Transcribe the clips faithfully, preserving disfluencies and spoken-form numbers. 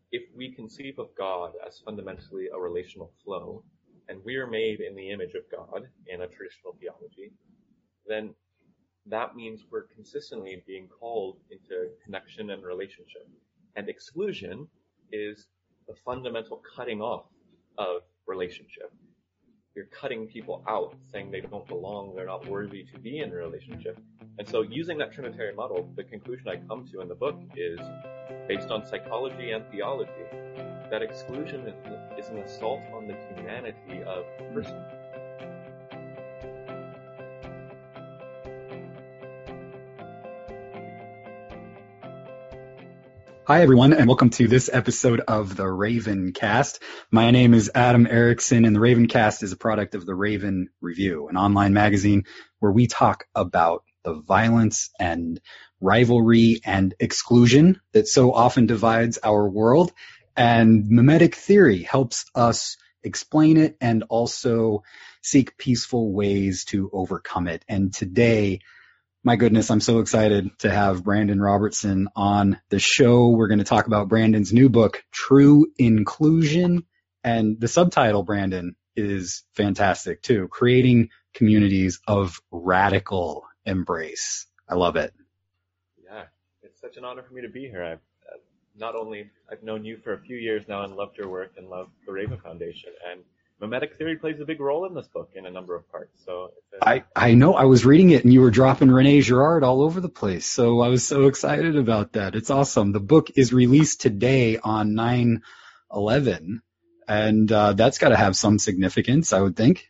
if we conceive of God as fundamentally a relational flow, and we are made in the image of God in a traditional theology, then that means we're consistently being called into connection and relationship. And exclusion is the fundamental cutting off of relationship. You're cutting people out, saying they don't belong, they're not worthy to be in a relationship. And so using that Trinitarian model, the conclusion I come to in the book is, based on psychology and theology, that exclusion is an assault on the humanity of a person. Hi, everyone, and welcome to this episode of the Raven Cast. My name is Adam Erickson, and the Raven Cast is a product of the Raven Review, an online magazine where we talk about the violence and rivalry and exclusion that so often divides our world. And mimetic theory helps us explain it and also seek peaceful ways to overcome it. And today, my goodness, I'm so excited to have Brandon Robertson on the show. We're going to talk about Brandon's new book, True Inclusion. And the subtitle, Brandon, is fantastic too. Creating Communities of Radical Embrace. I love it. Yeah, it's such an honor for me to be here. I've uh, not only I've known you for a few years now and loved your work and loved the Raven Foundation, and mimetic theory plays a big role in this book in a number of parts. So it's a, I, I know I was reading it and you were dropping Rene Girard all over the place. So I was so excited about that. It's awesome. The book is released today on nine eleven, and uh, that's got to have some significance, I would think.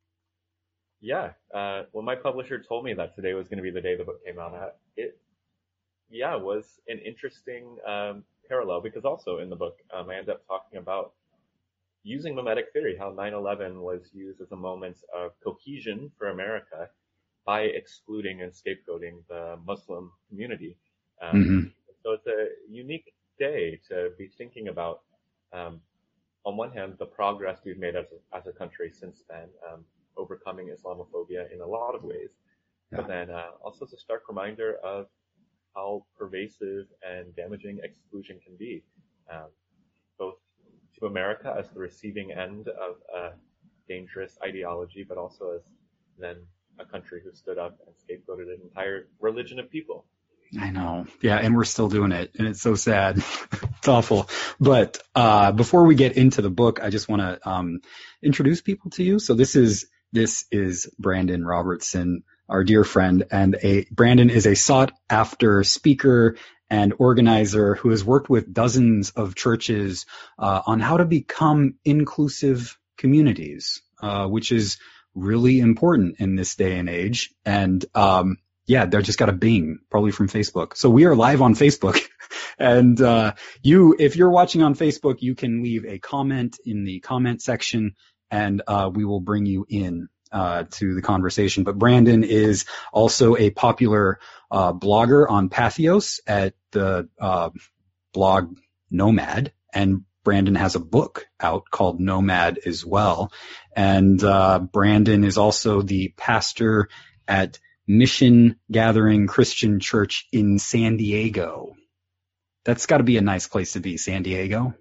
Yeah. Uh, when my publisher told me that today was going to be the day the book came out, it, yeah, was an interesting um, parallel, because also in the book, um, I end up talking about using mimetic theory, how nine eleven was used as a moment of cohesion for America by excluding and scapegoating the Muslim community. Um, Mm-hmm. So it's a unique day to be thinking about, um, on one hand, the progress we've made as a, as a country since then, um, overcoming Islamophobia in a lot of ways, Yeah. but then uh, also it's a stark reminder of how pervasive and damaging exclusion can be, um, both to America as the receiving end of a dangerous ideology, but also as then a country who stood up and scapegoated an entire religion of people. I know. Yeah, and we're still doing it, and it's so sad. It's awful. But uh, before we get into the book, I just want to um, introduce people to you. So this is this is Brandon Robertson, our dear friend, and a Brandon is a sought-after speaker and organizer who has worked with dozens of churches uh, on how to become inclusive communities, uh, which is really important in this day and age. And um, yeah, they just got a bing, probably from Facebook. So we are live on Facebook. And uh, you, if you're watching on Facebook, you can leave a comment in the comment section, and uh, we will bring you in uh, to the conversation. But Brandon is also a popular uh, blogger on Patheos at the uh, blog Nomad, and Brandon has a book out called Nomad as well. And uh, Brandon is also the pastor at Mission Gathering Christian Church in San Diego. That's got to be a nice place to be, San Diego.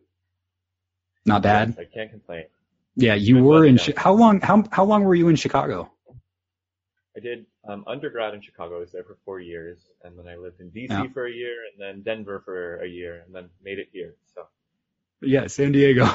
Not bad. I can't complain. Yeah, you Good were in. down. How long? How how long were you in Chicago? I did um, undergrad in Chicago. I was there for four years, and then I lived in D C Yeah. for a year, and then Denver for a year, and then made it here. So Yeah, San Diego.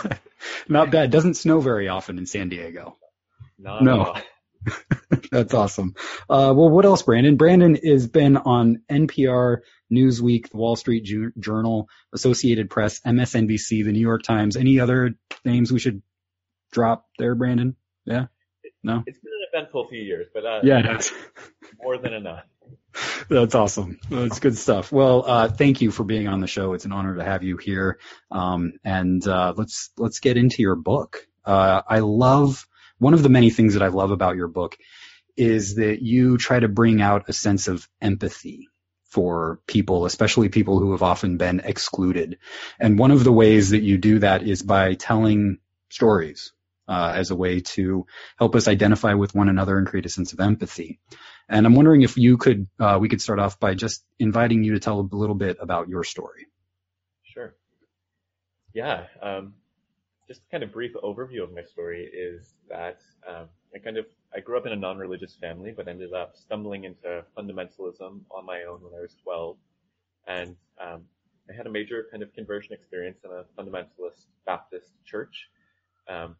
Not bad. Doesn't snow very often in San Diego. not No. at all. That's awesome. Uh, well, what else, Brandon? Brandon has been on N P R, Newsweek, the Wall Street Ju- Journal, Associated Press, M S N B C, the New York Times. Any other names we should drop there, Brandon? Yeah? No? It's been an eventful few years, but uh, Yeah, it has. more than enough. That's awesome. That's good stuff. Well, uh, thank you for being on the show. It's an honor to have you here. Um, and uh, let's let's get into your book. Uh, I love one of the many things that I love about your book is that you try to bring out a sense of empathy for people, especially people who have often been excluded. And one of the ways that you do that is by telling stories uh, as a way to help us identify with one another and create a sense of empathy. And I'm wondering if you could, uh, we could start off by just inviting you to tell a little bit about your story. Sure. Yeah, um, just a kind of brief overview of my story is that um, I kind of I grew up in a non-religious family, but ended up stumbling into fundamentalism on my own when I was twelve, and um, I had a major kind of conversion experience in a fundamentalist Baptist church, um,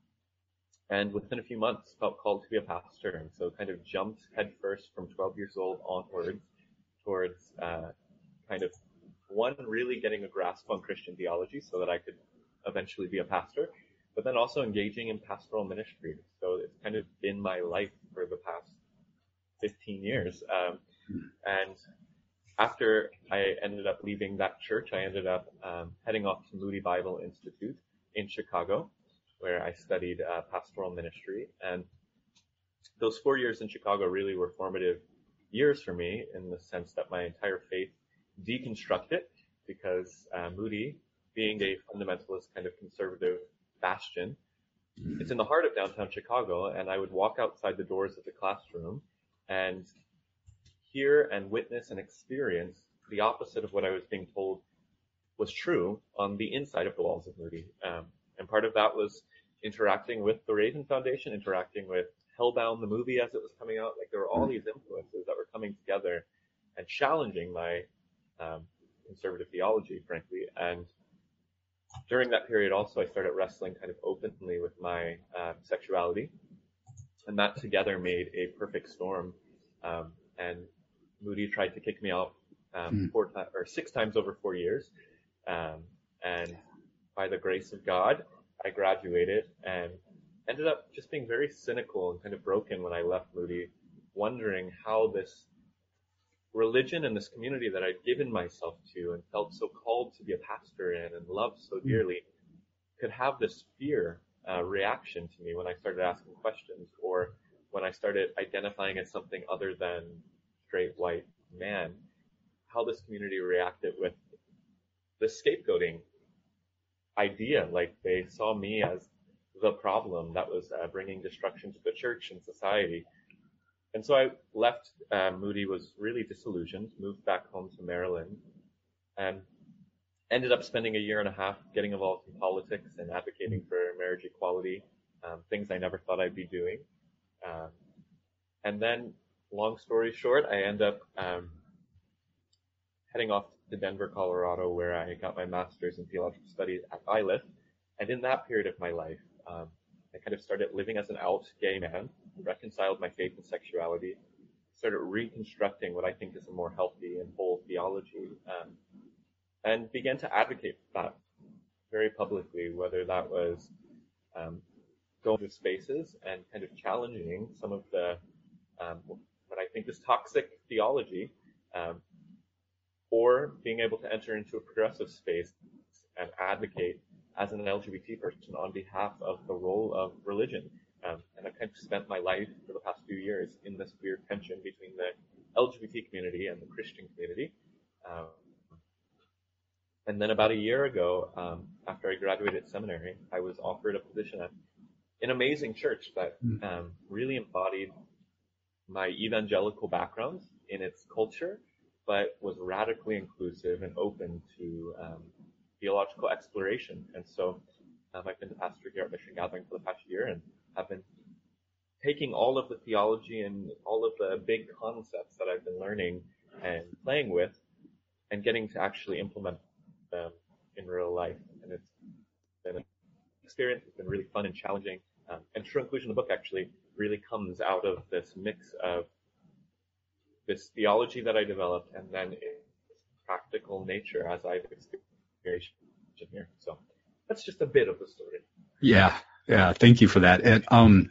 and within a few months felt called to be a pastor, and so kind of jumped headfirst from twelve years old onwards towards uh, kind of one really getting a grasp on Christian theology so that I could eventually be a pastor, but then also engaging in pastoral ministry. So it's kind of been my life for the past fifteen years. Um, and after I ended up leaving that church, I ended up um, heading off to Moody Bible Institute in Chicago, where I studied uh, pastoral ministry. And those four years in Chicago really were formative years for me in the sense that my entire faith deconstructed, because uh, Moody, being a fundamentalist kind of conservative bastion, it's in the heart of downtown Chicago, and I would walk outside the doors of the classroom and hear and witness and experience the opposite of what I was being told was true on the inside of the walls of Moody. Um, and part of that was interacting with the Raven Foundation, interacting with Hellbound, the movie, as it was coming out. Like, there were all these influences that were coming together and challenging my um, conservative theology, frankly. And during that period also, I started wrestling kind of openly with my uh, sexuality. And that together made a perfect storm. Um, and Moody tried to kick me out um, four ti- or six times over four years. Um, and by the grace of God, I graduated and ended up just being very cynical and kind of broken when I left Moody, wondering how this religion and this community that I'd given myself to and felt so called to be a pastor in and loved so dearly could have this fear uh, reaction to me when I started asking questions, or when I started identifying as something other than straight white man, how this community reacted with the scapegoating idea. Like, they saw me as the problem that was uh, bringing destruction to the church and society. And so I left uh, Moody, was really disillusioned, moved back home to Maryland, and ended up spending a year and a half getting involved in politics and advocating for marriage equality, um, things I never thought I'd be doing. Um, and then, long story short, I end up um, heading off to Denver, Colorado, where I got my master's in theological studies at I L I F. And in that period of my life, um, I kind of started living as an out gay man, reconciled my faith and sexuality, started reconstructing what I think is a more healthy and whole theology, um, and began to advocate for that very publicly, whether that was um, going to spaces and kind of challenging some of the, um, what I think is toxic theology, um, or being able to enter into a progressive space and advocate as an L G B T person on behalf of the role of religion. Um, and I've kind of spent my life for the past few years in this weird tension between the L G B T community and the Christian community. Um, and then about a year ago, um, after I graduated seminary, I was offered a position at an amazing church that um, really embodied my evangelical background in its culture, but was radically inclusive and open to um, theological exploration. And so um, I've been the pastor here at Mission Gathering for the past year, and have been taking all of the theology and all of the big concepts that I've been learning and playing with and getting to actually implement them in real life. And it's been an experience. It's been really fun and challenging. Um, and True Inclusion, the book, actually really comes out of this mix of this theology that I developed and then its practical nature as I've experienced here. So that's just a bit of the story. Yeah, yeah. Thank you for that. And, um,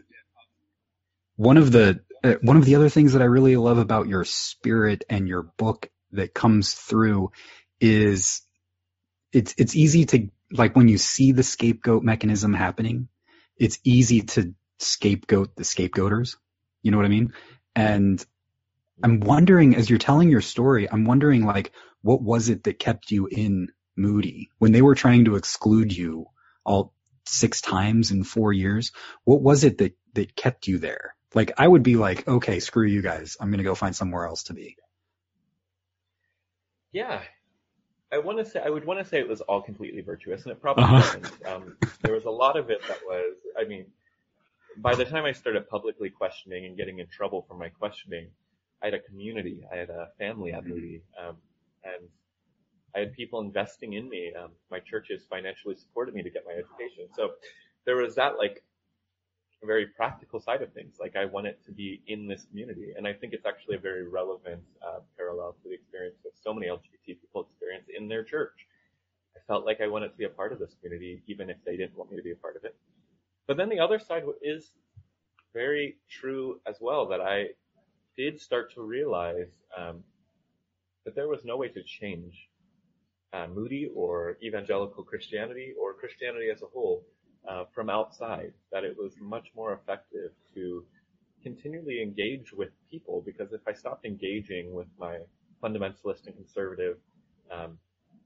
one of the uh, one of the other things that I really love about your spirit and your book that comes through is it's it's easy to, like, when you see the scapegoat mechanism happening, it's easy to scapegoat the scapegoaters. You know what I mean? And I'm wondering, as you're telling your story, I'm wondering, like, what was it that kept you in Moody when they were trying to exclude you all six times in four years? What was it that, that kept you there? Like, I would be like, okay, screw you guys. I'm going to go find somewhere else to be. Yeah. I want to say I would want to say it was all completely virtuous, and it probably Uh-huh. wasn't. Um, there was a lot of it that was. I mean, by the time I started publicly questioning and getting in trouble for my questioning, I had a community, I had a family at Moody, um, and I had people investing in me. Um, my churches financially supported me to get my education. So there was that like very practical side of things. Like I wanted to be in this community, and I think it's actually a very relevant uh, parallel to the experience that so many L G B T people experience in their church. I felt like I wanted to be a part of this community, even if they didn't want me to be a part of it. But then the other side is very true as well, that I did start to realize um, that there was no way to change uh, Moody or evangelical Christianity or Christianity as a whole uh, from outside, that it was much more effective to continually engage with people, because if I stopped engaging with my fundamentalist and conservative um,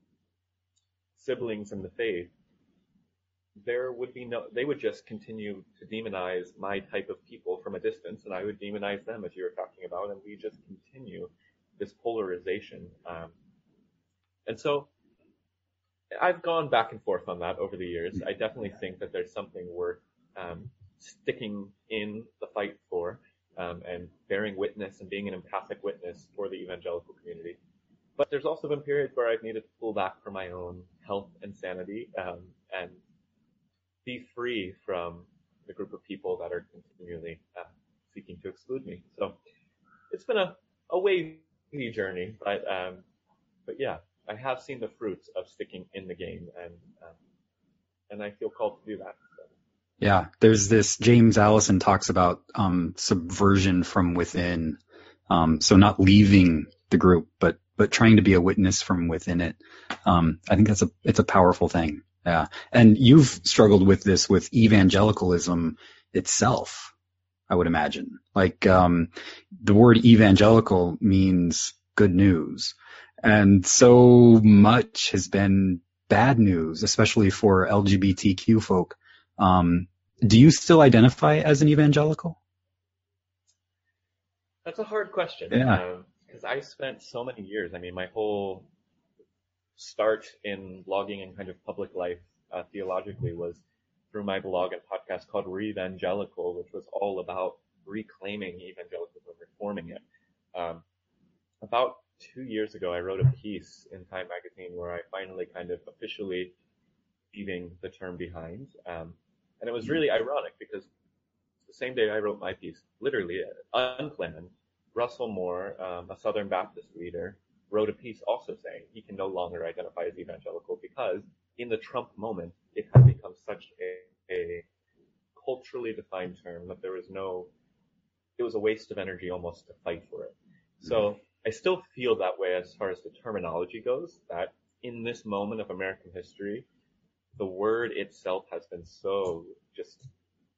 siblings in the faith, there would be no, they would just continue to demonize my type of people from a distance, and I would demonize them, as you were talking about, and we just continue this polarization. Um, and so I've gone back and forth on that over the years. I definitely think that there's something worth um, sticking in the fight for, um, and bearing witness and being an empathic witness for the evangelical community. But there's also been periods where I've needed to pull back for my own health and sanity, um, and be free from the group of people that are continually uh, seeking to exclude me. So it's been a, a wavy journey, but um, but yeah, I have seen the fruits of sticking in the game, and um, and I feel called to do that. So. Yeah, there's this, James Allison talks about um, subversion from within. Um, so not leaving the group, but but trying to be a witness from within it. Um, I think that's a it's a powerful thing. Yeah, and you've struggled with this with evangelicalism itself, I would imagine. Like um, the word evangelical means good news, and so much has been bad news, especially for L G B T Q folk. Um, do you still identify as an evangelical? That's a hard question, Yeah. because um, I spent so many years. I mean, my whole start in blogging and kind of public life uh, theologically was through my blog and podcast called Re-Evangelical, which was all about reclaiming evangelicalism, reforming it. Um, about two years ago, I wrote a piece in Time Magazine where I finally kind of officially leaving the term behind. Um, and it was really ironic because the same day I wrote my piece, literally unplanned, Russell Moore, um, a Southern Baptist leader, wrote a piece also saying he can no longer identify as evangelical because in the Trump moment, it had become such a, a culturally defined term that there was no, it was a waste of energy almost to fight for it. So I still feel that way as far as the terminology goes, that in this moment of American history, the word itself has been so just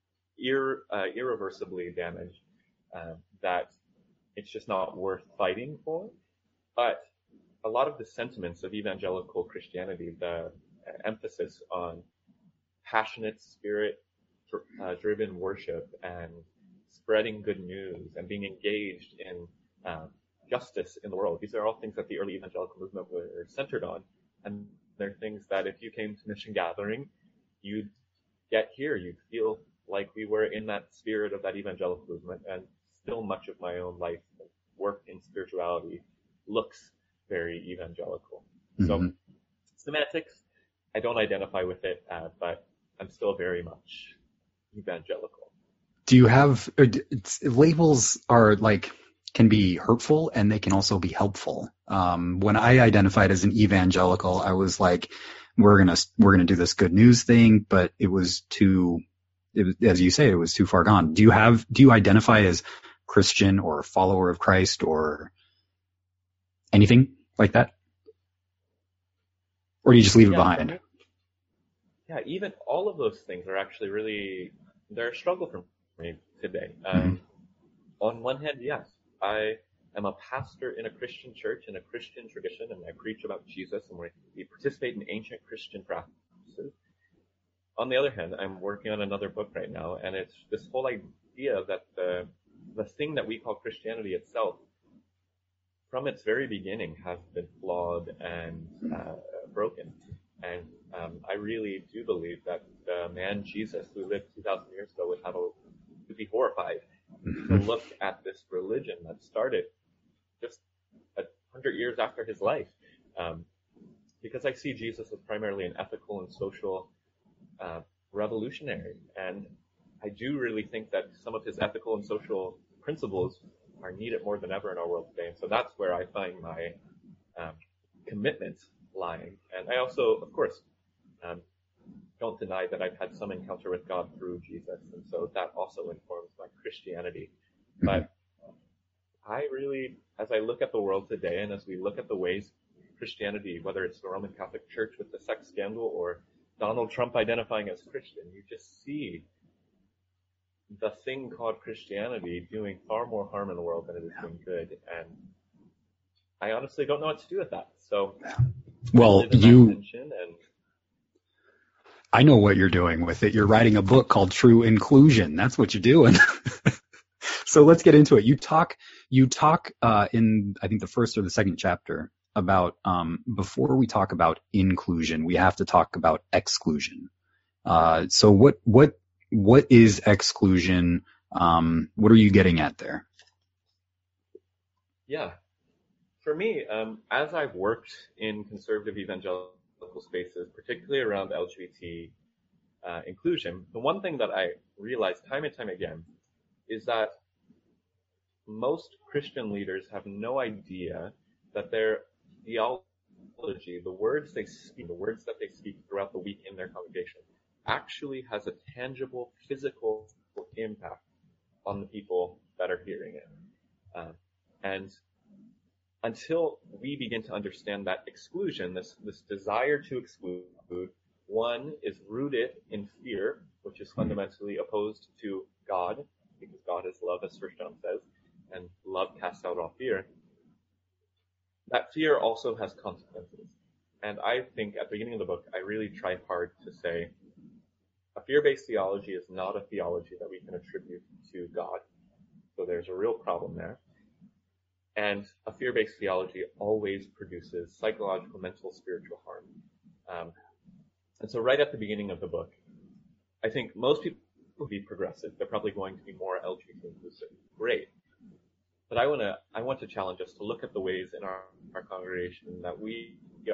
ir, uh, irreversibly damaged uh, that it's just not worth fighting for. But a lot of the sentiments of evangelical Christianity, the emphasis on passionate spirit uh, driven worship and spreading good news and being engaged in uh, justice in the world, these are all things that the early evangelical movement were centered on. And they're things that if you came to Mission Gathering, you'd get here, you'd feel like we were in that spirit of that evangelical movement. And still much of my own life, work in spirituality, looks very evangelical. Mm-hmm. So semantics, I don't identify with it, uh, but I'm still very much evangelical. Do you have, it's, labels are like, can be hurtful and they can also be helpful. Um, when I identified as an evangelical, I was like, we're going to, we're going to do this good news thing, but it was too, it was, as you say, it was too far gone. Do you have, do you identify as Christian or follower of Christ or anything like that? Or do you just leave yeah, it behind? Me, yeah, even all of those things are actually really, they're a struggle for me today. Um, mm-hmm. On one hand, yes, I am a pastor in a Christian church, in a Christian tradition, and I preach about Jesus, and we participate in ancient Christian practices. On the other hand, I'm working on another book right now, and it's this whole idea that the the thing that we call Christianity itself, from its very beginning has been flawed and uh, broken. And um, I really do believe that the man Jesus, who lived two thousand years ago, would have a, would be horrified to look at this religion that started just a hundred years after his life. Um, because I see Jesus as primarily an ethical and social uh, revolutionary. And I do really think that some of his ethical and social principles are needed more than ever in our world today. And so that's where I find my um, commitment lying. And I also, of course, um, don't deny that I've had some encounter with God through Jesus. And so that also informs my Christianity. But I really, as I look at the world today and as we look at the ways Christianity, whether it's the Roman Catholic Church with the sex scandal or Donald Trump identifying as Christian, you just see the thing called Christianity doing far more harm in the world than it is doing good. And I honestly don't know what to do with that. So, well, you, and... I know what you're doing with it. You're writing a book called True Inclusion. That's what you're doing. So let's get into it. You talk, you talk, uh, in, I think the first or the second chapter about, um, before we talk about inclusion, we have to talk about exclusion. Uh, so what, what, what is exclusion? Um, what are you getting at there? Yeah. For me, um, as I've worked in conservative evangelical spaces, particularly around L G B T uh, inclusion, the one thing that I realized time and time again is that most Christian leaders have no idea that their theology, the words they speak, the words that they speak throughout the week in their congregation, actually has a tangible physical impact on the people that are hearing it. Uh, and until we begin to understand that exclusion, this, this desire to exclude, one is rooted in fear, which is fundamentally opposed to God, because God is love, as First John says, and love casts out all fear. That fear also has consequences. And I think at the beginning of the book, I really try hard to say, a fear-based theology is not a theology that we can attribute to God. So there's a real problem there. And a fear-based theology always produces psychological, mental, spiritual harm. Um, and so right at the beginning of the book, I think most people will be progressive. They're probably going to be more L G B T inclusive. Great. But I want to I want to challenge us to look at the ways in our, our congregation that we are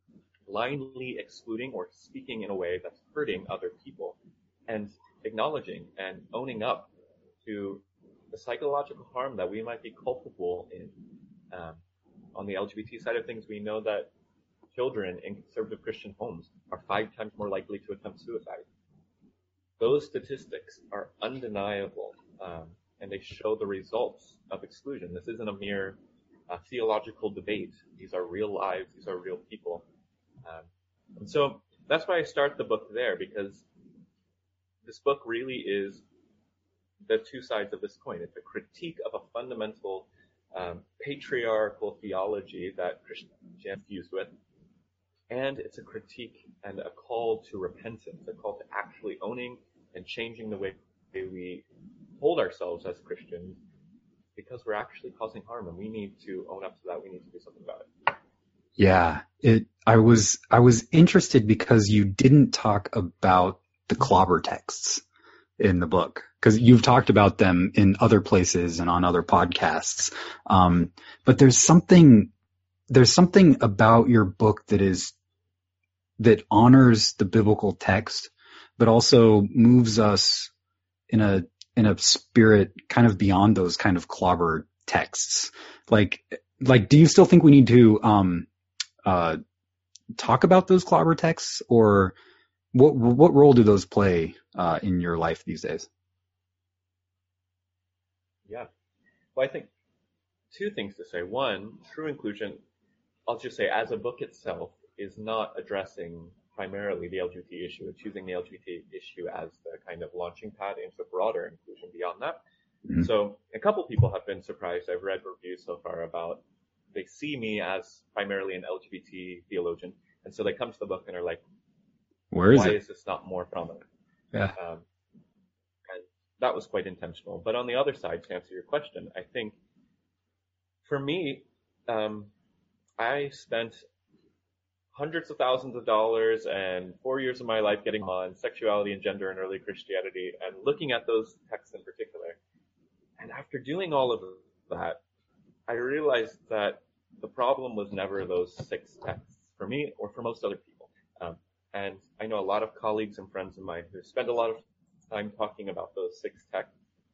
blindly excluding or speaking in a way that's hurting other people, and acknowledging and owning up to the psychological harm that we might be culpable in. Um, on the L G B T side of things, we know that children in conservative Christian homes are five times more likely to attempt suicide. Those statistics are undeniable, um, and they show the results of exclusion. This isn't a mere uh, theological debate. These are real lives. These are real people. Um, and so that's why I start the book there, because this book really is the two sides of this coin. It's a critique of a fundamental um, patriarchal theology that Christianity is fused with, and it's a critique and a call to repentance, a call to actually owning and changing the way we hold ourselves as Christians, because we're actually causing harm, and we need to own up to that. We need to do something about it. Yeah, it. I was I was interested because you didn't talk about the clobber texts in the book, because you've talked about them in other places and on other podcasts. Um, but there's something there's something about your book that is that honors the biblical text, but also moves us in a in a spirit kind of beyond those kind of clobber texts. Like like, do you still think we need to um, uh, talk about those clobber texts, or what what role do those play uh, in your life these days? Yeah. Well, I think two things to say. One, True Inclusion, I'll just say, as a book itself, is not addressing primarily the L G B T issue. It's using the L G B T issue as the kind of launching pad into broader inclusion beyond that. Mm-hmm. So a couple people have been surprised. I've read reviews so far about, they see me as primarily an L G B T theologian, and so they come to the book and are like, Where is why it? is this not more prominent? Yeah. Um, and that was quite intentional. But on the other side, to answer your question, I think for me, um, I spent hundreds of thousands of dollars and four years of my life getting on sexuality and gender and early Christianity and looking at those texts in particular. And after doing all of that, I realized that the problem was never those six texts for me or for most other people. Um, and I know a lot of colleagues and friends of mine who spend a lot of time talking about those six texts.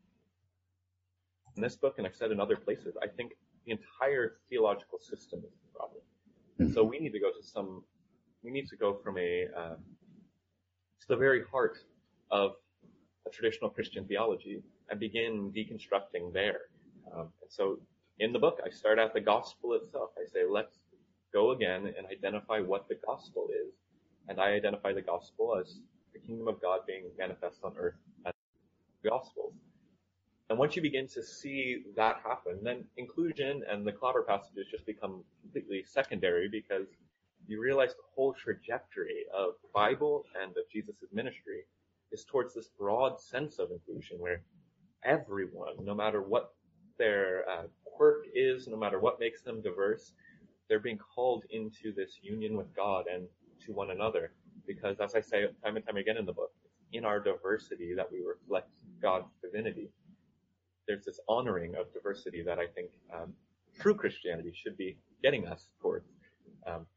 In this book, and I've said in other places, I think the entire theological system is the problem. And so we need to go to some, we need to go from a, um, to the very heart of a traditional Christian theology and begin deconstructing there. Um, and so in the book, I start at the gospel itself. I say, let's go again and identify what the gospel is. And I identify the gospel as the kingdom of God being manifest on earth as the gospel. And once you begin to see that happen, then inclusion and the clobber passages just become completely secondary because you realize the whole trajectory of the Bible and of Jesus' ministry is towards this broad sense of inclusion where everyone, no matter what their uh, quirk is, no matter what makes them diverse, they're being called into this union with God and to one another. Because as I say time and time again in the book, it's in our diversity that we reflect God's divinity. There's this honoring of diversity that I think um, true Christianity should be getting us towards. Um,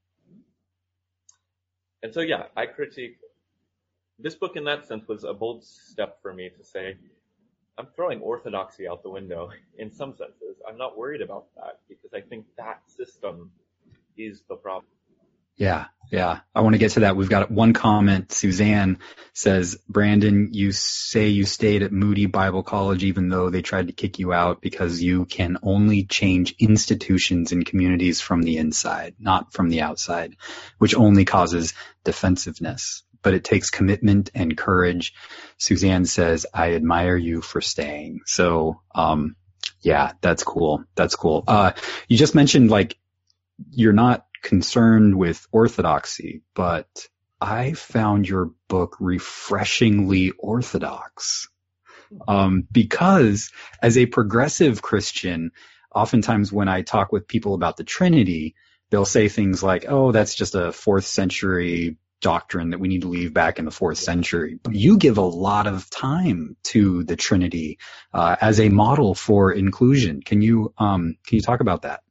and so, yeah, I critique this book in that sense was a bold step for me to say, I'm throwing orthodoxy out the window in some senses. I'm not worried about that because I think that system is the problem. Yeah, yeah. I want to get to that. We've got one comment. Suzanne says, Brandon, you say you stayed at Moody Bible College even though they tried to kick you out because you can only change institutions and communities from the inside, not from the outside, which only causes defensiveness. But it takes commitment and courage. Suzanne says, I admire you for staying. So, um, yeah, that's cool. That's cool. Uh, you just mentioned like, you're not concerned with orthodoxy, but I found your book refreshingly orthodox. Um, because as a progressive Christian, oftentimes when I talk with people about the Trinity, they'll say things like, oh, that's just a fourth century doctrine that we need to leave back in the fourth century. But you give a lot of time to the Trinity uh, as a model for inclusion. Can you um, can you talk about that?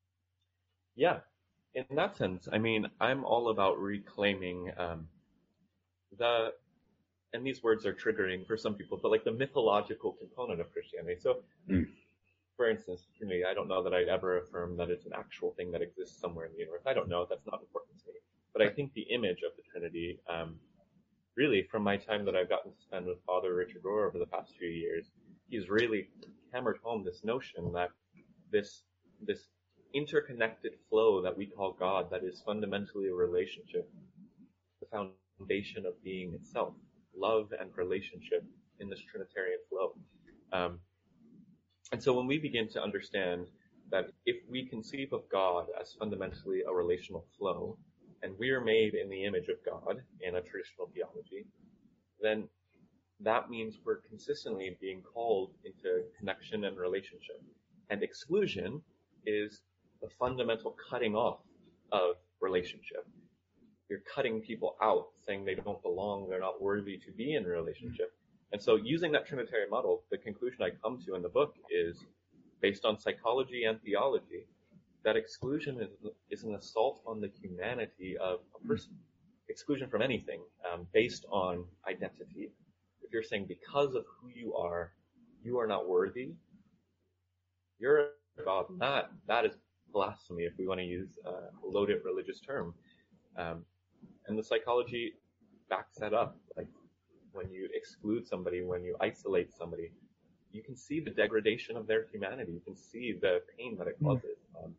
Yeah. In that sense, I mean, I'm all about reclaiming um, the, and these words are triggering for some people, but like the mythological component of Christianity. So, mm. for instance, for me, I don't know that I'd ever affirm that it's an actual thing that exists somewhere in the universe. I don't know. That's not important to me. But I think the image of the Trinity, um, really, from my time that I've gotten to spend with Father Richard Rohr over the past few years, he's really hammered home this notion that this this interconnected flow that we call God, that is fundamentally a relationship, the foundation of being itself, love and relationship in this Trinitarian flow. Um, and so when we begin to understand that if we conceive of God as fundamentally a relational flow, and we are made in the image of God in a traditional theology, then that means we're consistently being called into connection and relationship. And exclusion is the fundamental cutting off of relationship. You're cutting people out, saying they don't belong, they're not worthy to be in a relationship. And so using that Trinitarian model, the conclusion I come to in the book is, based on psychology and theology, that exclusion is, is an assault on the humanity of a person. Exclusion from anything um, based on identity. If you're saying because of who you are, you are not worthy, you're a God. That, that is blasphemy, if we want to use a loaded religious term. Um, and the psychology backs that up. Like when you exclude somebody, when you isolate somebody, you can see the degradation of their humanity. You can see the pain that it causes. Um,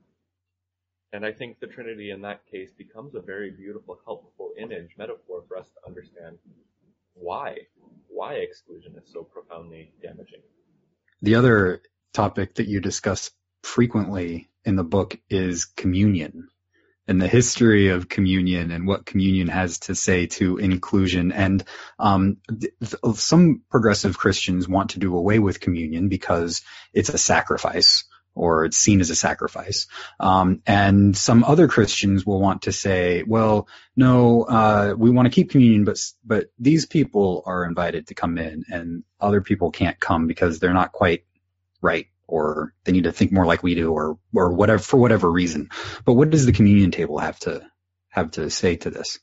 and I think the Trinity in that case becomes a very beautiful, helpful image, metaphor for us to understand why, why exclusion is so profoundly damaging. The other topic that you discuss frequently in the book is communion and the history of communion and what communion has to say to inclusion. And um, th- some progressive Christians want to do away with communion because it's a sacrifice, or it's seen as a sacrifice. Um, and some other Christians will want to say, well, no, uh, we want to keep communion, but, but these people are invited to come in and other people can't come because they're not quite right, or they need to think more like we do, or, or whatever, for whatever reason. But what does the communion table have to, have to say to this?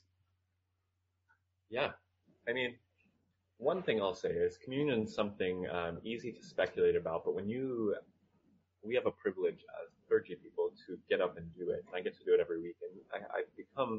Yeah. I mean, one thing I'll say is communion is something um, easy to speculate about, but when you, we have a privilege as clergy people to get up and do it. I get to do it every week, and I, I've become,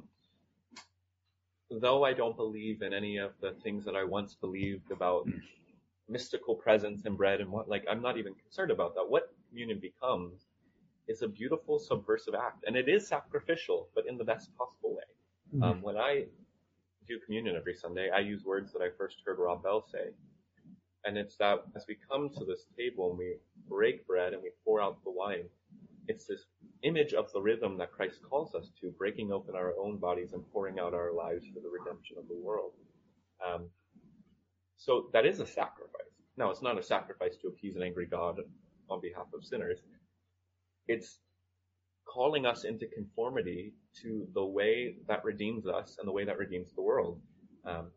though I don't believe in any of the things that I once believed about mystical presence and bread and what, like, I'm not even concerned about that. What communion becomes is a beautiful subversive act, and it is sacrificial, but in the best possible way. Mm-hmm. Um, when I do communion every Sunday, I use words that I first heard Rob Bell say. And it's that as we come to this table and we break bread and we pour out the wine, it's this image of the rhythm that Christ calls us to, breaking open our own bodies and pouring out our lives for the redemption of the world. Um, so that is a sacrifice. Now, it's not a sacrifice to appease an angry God on behalf of sinners. It's calling us into conformity to the way that redeems us and the way that redeems the world. Um,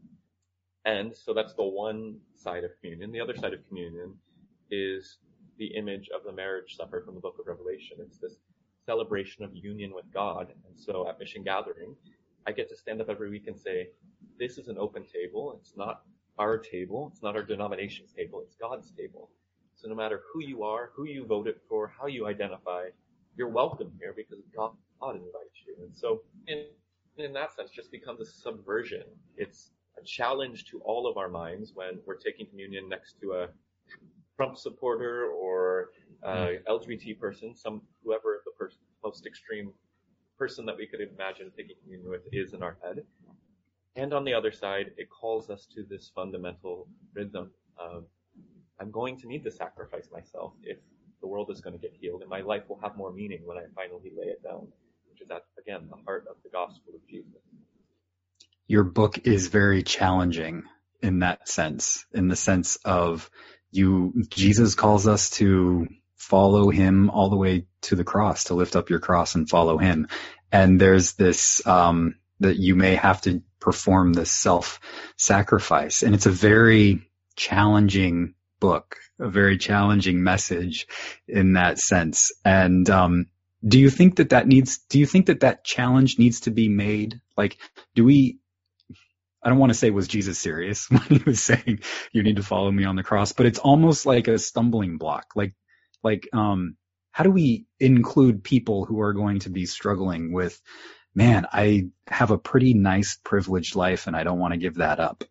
and so that's the one side of communion. The other side of communion is the image of the marriage supper from the book of Revelation. It's this celebration of union with God. And so at Mission Gathering, I get to stand up every week and say, this is an open table. It's not our table. It's not our denomination's table. It's God's table. So no matter who you are, who you voted for, how you identify, you're welcome here because God, God invites you. And so in, in that sense, just becomes a subversion. It's a challenge to all of our minds when we're taking communion next to a Trump supporter or uh, L G B T person, some whoever the person, most extreme person that we could imagine taking communion with is in our head. And on the other side, it calls us to this fundamental rhythm of, I'm going to need to sacrifice myself if the world is going to get healed, and my life will have more meaning when I finally lay it down, which is at, again, the heart of the gospel of Jesus. Your book is very challenging in that sense, in the sense of you, Jesus calls us to follow him all the way to the cross, to lift up your cross and follow him. And there's this, um, that you may have to perform this self-sacrifice. And it's a very challenging book, a very challenging message in that sense. And, um, do you think that that needs, do you think that that challenge needs to be made? Like, do we, I don't want to say was Jesus serious when he was saying you need to follow me on the cross, but it's almost like a stumbling block. Like, like, um, how do we include people who are going to be struggling with, man, I have a pretty nice privileged life and I don't want to give that up?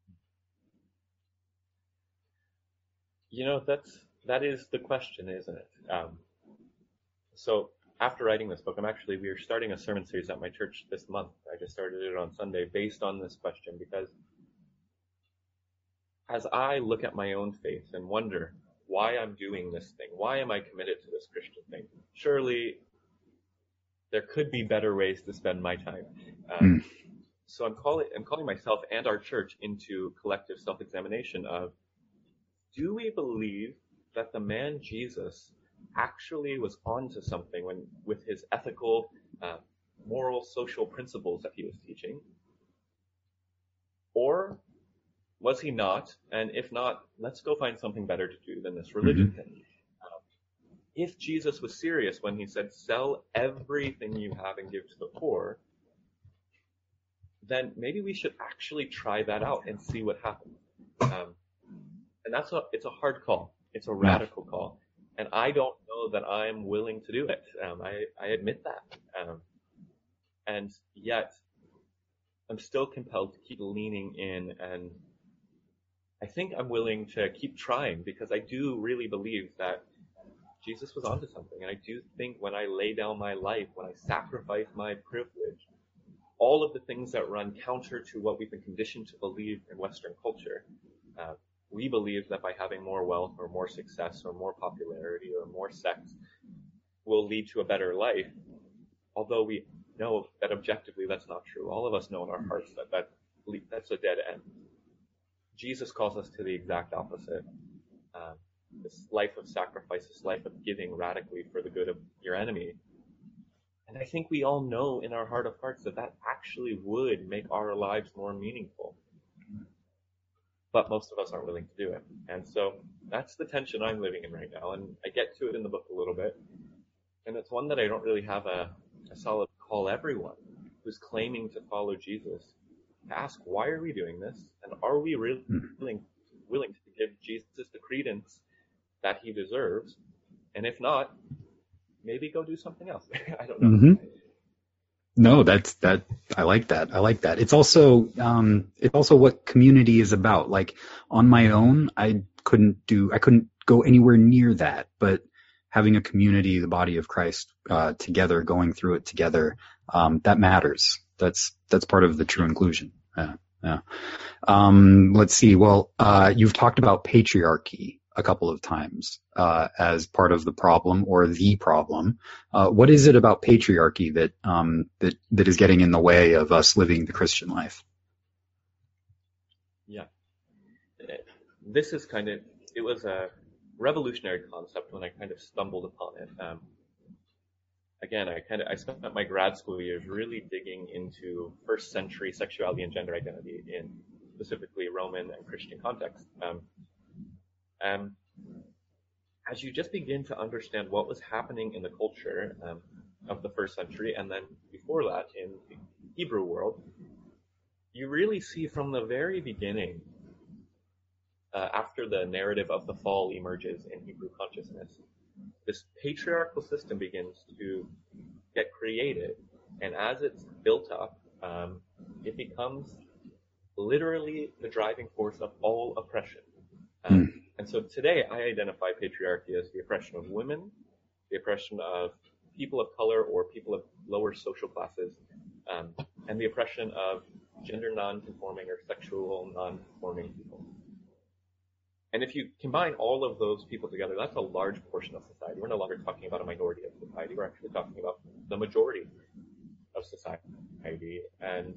You know, that's, that is the question, isn't it? Um, so after writing this book, I'm actually, we are starting a sermon series at my church this month. I just started it on Sunday based on this question, because as I look at my own faith and wonder why I'm doing this thing, why am I committed to this Christian thing? Surely there could be better ways to spend my time. Um, mm. So I'm calling, I'm calling myself and our church into collective self-examination of, do we believe that the man Jesus actually was onto something when, with his ethical, uh, moral, social principles that he was teaching? Or was he not? And if not, let's go find something better to do than this religion mm-hmm. thing. Um, if Jesus was serious when he said, sell everything you have and give to the poor, then maybe we should actually try that out and see what happens. Um, and that's a, it's a hard call. It's a radical call. And I don't know that I'm willing to do it. Um, I, I admit that. Um, and yet, I'm still compelled to keep leaning in, and I think I'm willing to keep trying, because I do really believe that Jesus was onto something. And I do think when I lay down my life, when I sacrifice my privilege, all of the things that run counter to what we've been conditioned to believe in Western culture, uh, we believe that by having more wealth or more success or more popularity or more sex will lead to a better life, although we know that objectively that's not true. All of us know in our hearts that, that that's a dead end. Jesus calls us to the exact opposite. Um, this life of sacrifice, this life of giving radically for the good of your enemy. And I think we all know in our heart of hearts that that actually would make our lives more meaningful. But most of us aren't willing to do it. And so that's the tension I'm living in right now. And I get to it in the book a little bit. And it's one that I don't really have a, a solid call everyone who's claiming to follow Jesus to ask, why are we doing this? And are we really willing, willing to give Jesus the credence that he deserves? And if not, maybe go do something else. I don't know. Mm-hmm. No, that's that. I like that. I like that. It's also, um, it's also what community is about. Like on my own, I couldn't do, I couldn't go anywhere near that. But having a community, the body of Christ, uh, together, going through it together, um, that matters. That's that's part of the true inclusion. Yeah, yeah. Um, let's see. Well, uh, you've talked about patriarchy a couple of times uh, as part of the problem or the problem. Uh, what is it about patriarchy that um, that that is getting in the way of us living the Christian life? Yeah, this is kind of it was a revolutionary concept when I kind of stumbled upon it. Um, again, I kind of I spent my grad school years really digging into first century sexuality and gender identity in specifically Roman and Christian context. Um, Um, as you just begin to understand what was happening in the culture um, of the first century, and then before that in the Hebrew world, you really see from the very beginning, uh, after the narrative of the fall emerges in Hebrew consciousness, this patriarchal system begins to get created, and as it's built up, um, it becomes literally the driving force of all oppression. Um, mm. And so today I identify patriarchy as the oppression of women, the oppression of people of color or people of lower social classes, um, and the oppression of gender non-conforming or sexual non-conforming people. And if you combine all of those people together, that's a large portion of society. We're no longer talking about a minority of society. We're actually talking about the majority of society. And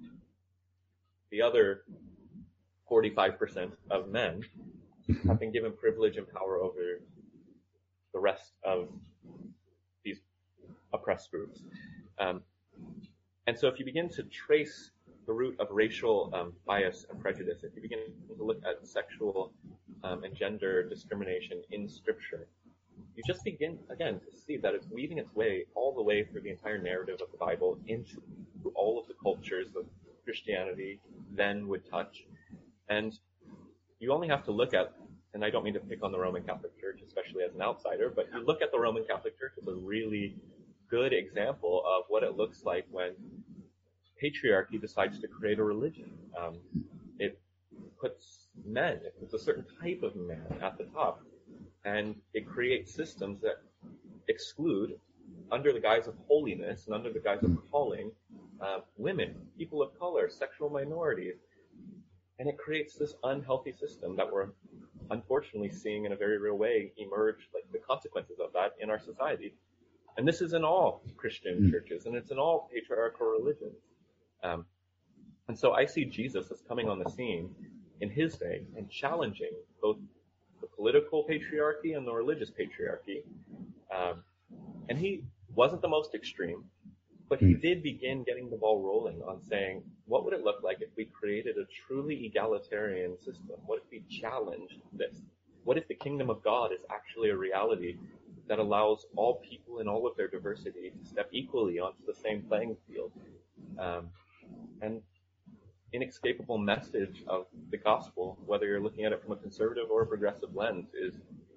the other forty-five percent of men have been given privilege and power over the rest of these oppressed groups. Um, and so if you begin to trace the root of racial um, bias and prejudice, if you begin to look at sexual um, and gender discrimination in Scripture, you just begin, again, to see that it's weaving its way all the way through the entire narrative of the Bible into all of the cultures that Christianity then would touch. And you only have to look at, and I don't mean to pick on the Roman Catholic Church, especially as an outsider, but you look at the Roman Catholic Church as a really good example of what it looks like when patriarchy decides to create a religion. Um, it puts men, it puts a certain type of man at the top, and it creates systems that exclude, under the guise of holiness and under the guise of calling, uh, women, people of color, sexual minorities. And it creates this unhealthy system that we're unfortunately seeing in a very real way emerge, like the consequences of that in our society. And this is in all Christian churches, and it's in all patriarchal religions. Um, and so I see Jesus as coming on the scene in his day and challenging both the political patriarchy and the religious patriarchy. Um, and he wasn't the most extreme, but he did begin getting the ball rolling on saying, what would it look like if we created a truly egalitarian system? What if we challenged this? What if the kingdom of God is actually a reality that allows all people in all of their diversity to step equally onto the same playing field? Um, and inescapable message of the gospel, whether you're looking at it from a conservative or a progressive lens, is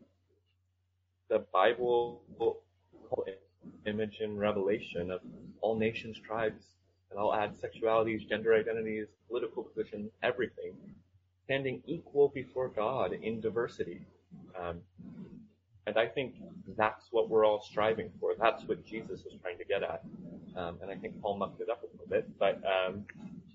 the Bible image and revelation of all nations, tribes, and I'll add sexualities, gender identities, political positions, everything, standing equal before God in diversity. Um, and I think that's what we're all striving for. That's what Jesus was trying to get at. Um, and I think Paul mucked it up a little bit. But um,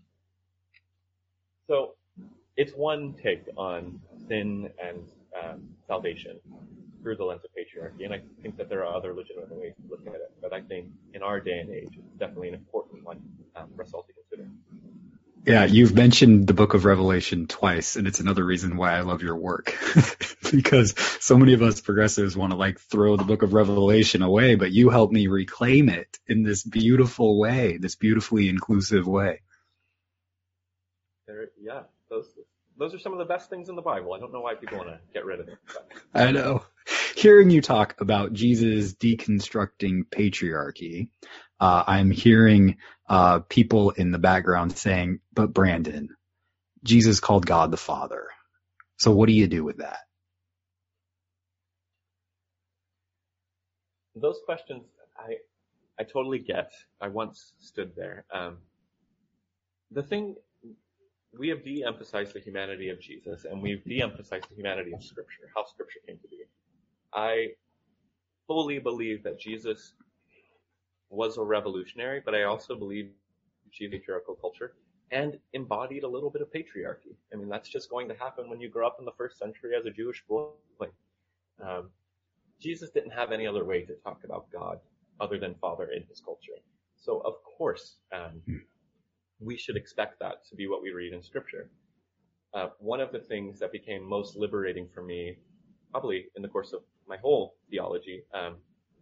so it's one take on sin and um, salvation through the lens of patriarchy, and I think that there are other legitimate ways to look at it, but I think in our day and age, it's definitely an important one um, for us all to consider. Yeah, you've mentioned the book of Revelation twice, and it's another reason why I love your work. Because so many of us progressives want to like throw the book of Revelation away, but you help me reclaim it in this beautiful way, this beautifully inclusive way. There, yeah, those those are some of the best things in the Bible. I don't know why people want to get rid of it. But. I know. Hearing you talk about Jesus deconstructing patriarchy, uh, I'm hearing uh, people in the background saying, but Brandon, Jesus called God the Father. So what do you do with that? Those questions, I I totally get. I once stood there. Um, the thing, we have de-emphasized the humanity of Jesus, and we've de-emphasized the humanity of Scripture, how Scripture came to be. I fully believe that Jesus was a revolutionary, but I also believe achieved patriarchal culture and embodied a little bit of patriarchy. I mean, that's just going to happen when you grow up in the first century as a Jewish boy. Um, Jesus didn't have any other way to talk about God other than Father in his culture. So, of course, um, we should expect that to be what we read in Scripture. Uh, one of the things that became most liberating for me, probably in the course of my whole theology, um,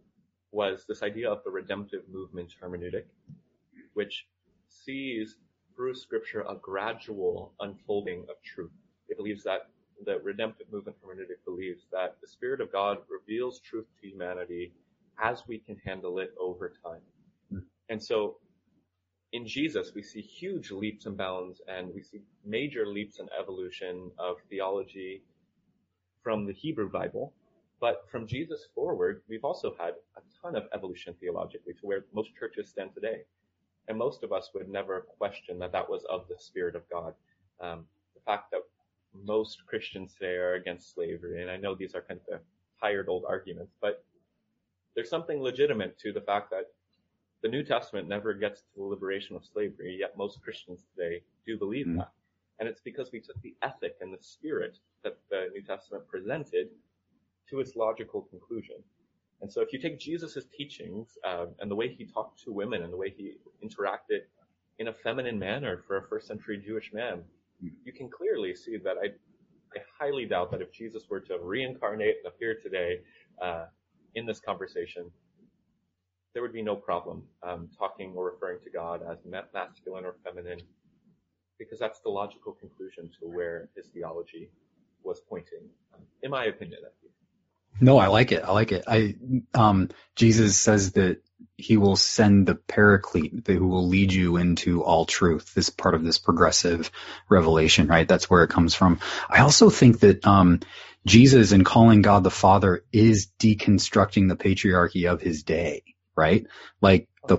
was this idea of the redemptive movement hermeneutic, which sees through Scripture a gradual unfolding of truth. It believes that the redemptive movement hermeneutic believes that the Spirit of God reveals truth to humanity as we can handle it over time. Mm. And so in Jesus, we see huge leaps and bounds, and we see major leaps in evolution of theology from the Hebrew Bible. But from Jesus forward, we've also had a ton of evolution theologically to where most churches stand today. And most of us would never question that that was of the Spirit of God. Um, the fact that most Christians today are against slavery, and I know these are kind of tired old arguments, but there's something legitimate to the fact that the New Testament never gets to the liberation of slavery, yet most Christians today do believe mm. that. And it's because we took the ethic and the spirit that the New Testament presented to its logical conclusion. And so if you take Jesus' teachings uh, and the way he talked to women and the way he interacted in a feminine manner for a first century Jewish man, you can clearly see that I, I highly doubt that if Jesus were to reincarnate and appear today uh, in this conversation, there would be no problem um, talking or referring to God as masculine or feminine, because that's the logical conclusion to where his theology was pointing, um, in my opinion, at least. No, I like it. I like it. I, um, Jesus says that he will send the paraclete who will lead you into all truth. This part of this progressive revelation, right? That's where it comes from. I also think that, um, Jesus in calling God the Father is deconstructing the patriarchy of his day, right? Like the,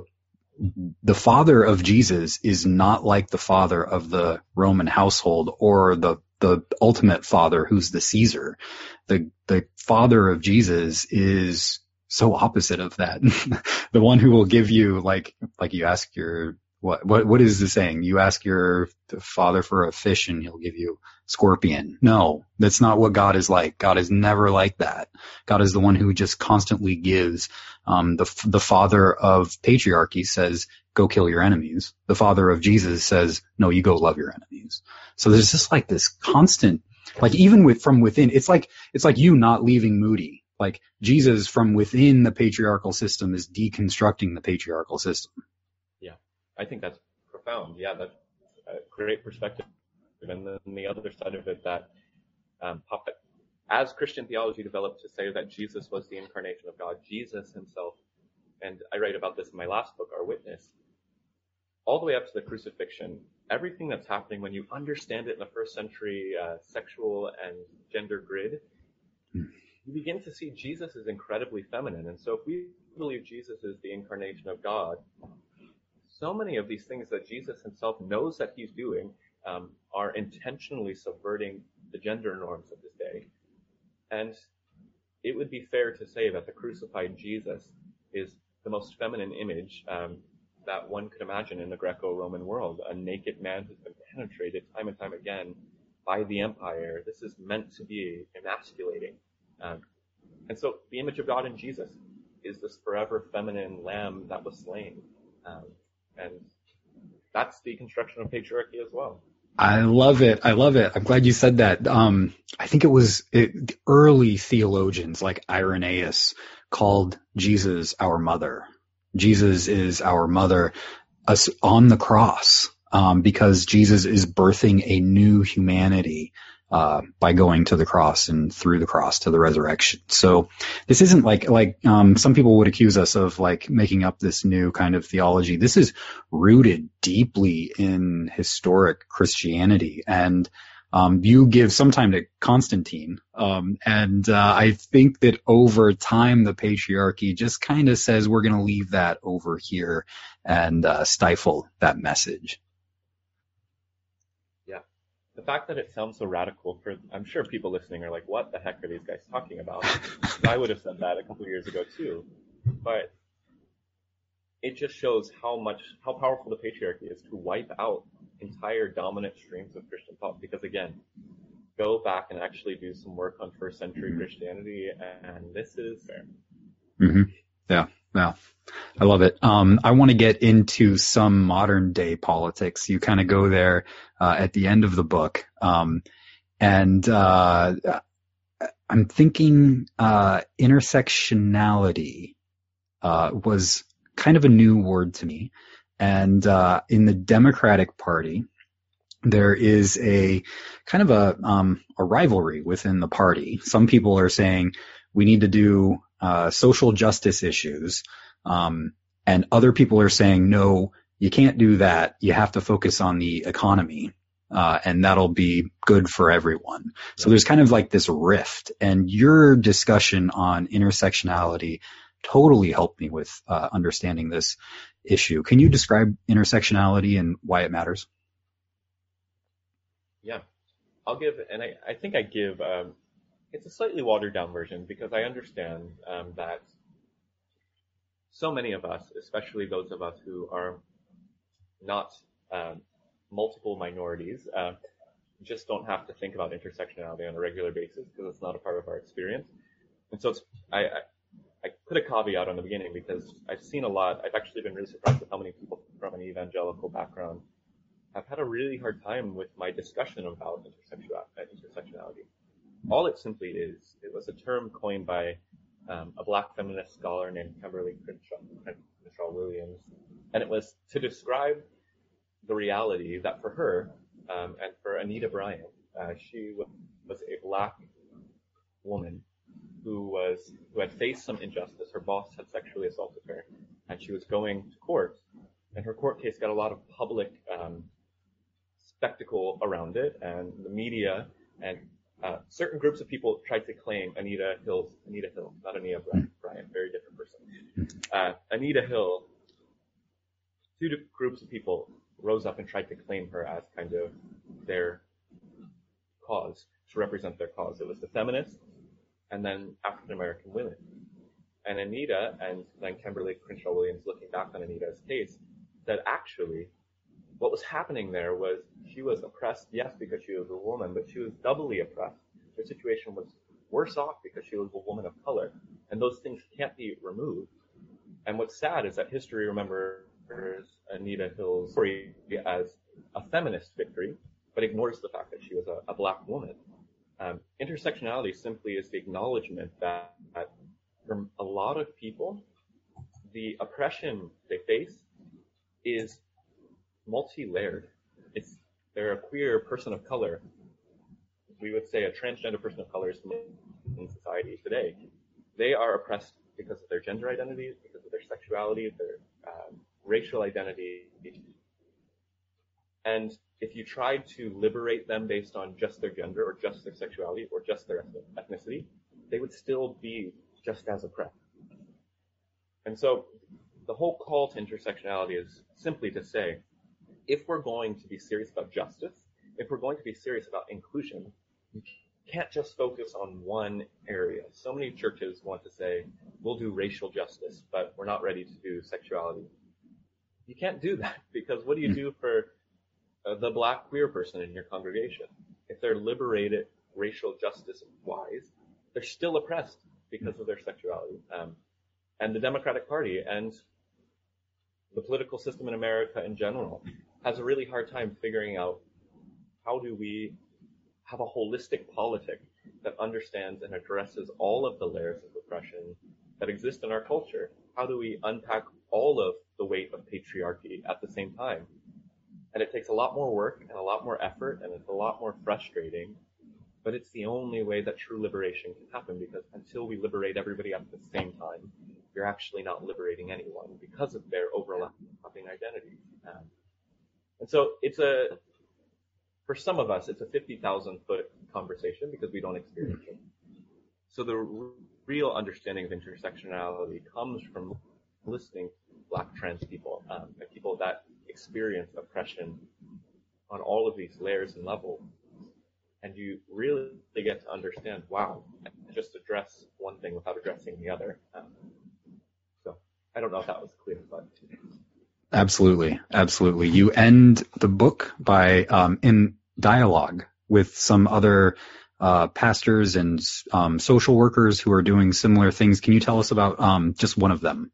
the father of Jesus is not like the father of the Roman household or the the ultimate father who's the Caesar. The the father of Jesus is so opposite of that. The one who will give you like like you ask your what what what is the saying? You ask your father for a fish and he'll give you scorpion. No, that's not what God is like. God is never like that. God is the one who just constantly gives. Um, the the father of patriarchy says, "Go kill your enemies." The father of Jesus says, "No, you go love your enemies." So there's just like this constant, like even with from within, it's like it's like you not leaving Moody. Like Jesus from within the patriarchal system is deconstructing the patriarchal system. Yeah, I think that's profound. Yeah, that's a great perspective. And then the other side of it, that um, as Christian theology developed to say that Jesus was the incarnation of God, Jesus himself, and I write about this in my last book, Our Witness, all the way up to the crucifixion, everything that's happening when you understand it in the first century uh, sexual and gender grid, hmm. you begin to see Jesus is incredibly feminine. And so if we believe Jesus is the incarnation of God, so many of these things that Jesus himself knows that he's doing um, are intentionally subverting the gender norms of his day. And it would be fair to say that the crucified Jesus is the most feminine image um, that one could imagine in the Greco-Roman world, a naked man who's been penetrated time and time again by the empire. This is meant to be emasculating. Um, and so the image of God in Jesus is this forever feminine lamb that was slain. Um, and that's the construction of patriarchy as well. I love it. I love it. I'm glad you said that. Um, I think it was it, the early theologians like Irenaeus called Jesus our mother. Jesus is our mother us on the cross, um, because Jesus is birthing a new humanity uh, by going to the cross and through the cross to the resurrection. So this isn't like like um, some people would accuse us of like making up this new kind of theology. This is rooted deeply in historic Christianity, and um, you give some time to Constantine, um, and uh, I think that over time the patriarchy just kind of says we're going to leave that over here and uh, stifle that message. Yeah. The fact that it sounds so radical, for I'm sure people listening are like, what the heck are these guys talking about? I would have said that a couple of years ago too. But it just shows how much, how powerful the patriarchy is to wipe out entire dominant streams of Christian thought. Because again, go back and actually do some work on first century Christianity, and this is fair. Mm-hmm. Yeah, yeah. I love it. Um, I want to get into some modern day politics. You kind of go there uh, at the end of the book. Um, and uh, I'm thinking uh, intersectionality uh, was kind of a new word to me. And uh, in the Democratic Party, there is a kind of a um, a rivalry within the party. Some people are saying we need to do uh, social justice issues, um, and other people are saying no, you can't do that. You have to focus on the economy, uh, and that'll be good for everyone. So there's kind of like this rift, and your discussion on intersectionality totally helped me with uh, understanding this issue. Can you describe intersectionality and why it matters? Yeah, I'll give, and I, I think I give, um, it's a slightly watered down version because I understand um, that so many of us, especially those of us who are not um, multiple minorities, uh, just don't have to think about intersectionality on a regular basis because it's not a part of our experience. And so it's, I, I I put a caveat on the beginning because I've seen a lot. I've actually been really surprised with how many people from an evangelical background have had a really hard time with my discussion about intersectionality. All it simply is, it was a term coined by um, a black feminist scholar named Kimberly Crenshaw, Crenshaw Williams, and it was to describe the reality that for her um, and for Anita Bryant, uh, she was a black woman who was who had faced some injustice. Her boss had sexually assaulted her, and she was going to court. And her court case got a lot of public um, spectacle around it, and the media and uh, certain groups of people tried to claim Anita Hill's Anita Hill, not Anita Bryant, very different person. Uh, Anita Hill. Two groups of people rose up and tried to claim her as kind of their cause, to represent their cause. It was the feminists, and then African American women. And Anita, and then Kimberly Crenshaw Williams, looking back on Anita's case, said actually what was happening there was she was oppressed, yes, because she was a woman, but she was doubly oppressed. Her situation was worse off because she was a woman of color. And those things can't be removed. And what's sad is that history remembers Anita Hill's story as a feminist victory, but ignores the fact that she was a, a black woman. Um, intersectionality simply is the acknowledgement that, that for a lot of people, the oppression they face is multi-layered. It's they're a queer person of color. We would say a transgender person of color in society today. They are oppressed because of their gender identity, because of their sexuality, their um, racial identity. And if you tried to liberate them based on just their gender or just their sexuality or just their ethnicity, they would still be just as oppressed. And so the whole call to intersectionality is simply to say, if we're going to be serious about justice, if we're going to be serious about inclusion, you can't just focus on one area. So many churches want to say, we'll do racial justice, but we're not ready to do sexuality. You can't do that, because what do you do for uh, the black queer person in your congregation? If they're liberated racial justice-wise, they're still oppressed because of their sexuality. Um, and the Democratic Party and the political system in America in general has a really hard time figuring out how do we have a holistic politic that understands and addresses all of the layers of oppression that exist in our culture. How do we unpack all of the weight of patriarchy at the same time? And it takes a lot more work and a lot more effort, and it's a lot more frustrating, but it's the only way that true liberation can happen, because until we liberate everybody at the same time, you're actually not liberating anyone because of their overlapping identities. Um, and so it's a, for some of us, it's a fifty thousand foot conversation because we don't experience it. So the r- real understanding of intersectionality comes from listening to Black trans people, um, and people that experience oppression on all of these layers and levels. And you really get to understand, wow, I just address one thing without addressing the other. Um, so I don't know if that was clear, but. Absolutely. Absolutely. You end the book by, um, in dialogue with some other, uh, pastors and, um, social workers who are doing similar things. Can you tell us about, um, just one of them?